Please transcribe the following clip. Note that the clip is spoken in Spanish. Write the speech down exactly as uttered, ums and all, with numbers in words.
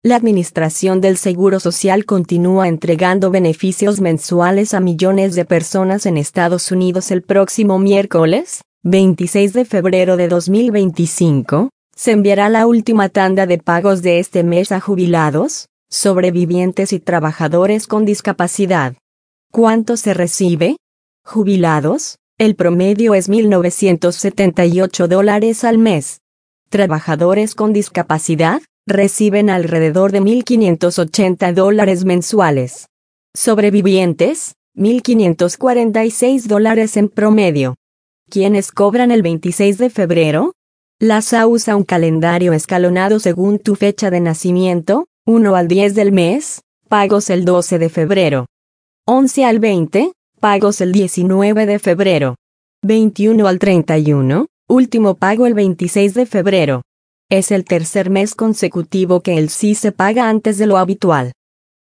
La Administración del Seguro Social continúa entregando beneficios mensuales a millones de personas en Estados Unidos. El próximo miércoles, veintiséis de febrero de dos mil veinticinco, se enviará la última tanda de pagos de este mes a jubilados, sobrevivientes y trabajadores con discapacidad. ¿Cuánto se recibe? Jubilados, el promedio es mil novecientos setenta y ocho dólares al mes. Trabajadores con discapacidad reciben alrededor de mil quinientos ochenta dólares mensuales. Sobrevivientes, mil quinientos cuarenta y seis dólares en promedio. ¿Quiénes cobran el veintiséis de febrero? La S A usa un calendario escalonado según tu fecha de nacimiento, uno al diez del mes, pagos el doce de febrero. once al veinte, pagos el diecinueve de febrero. veintiuno al treinta y uno, último pago el veintiséis de febrero. Es el tercer mes consecutivo que el S I se paga antes de lo habitual.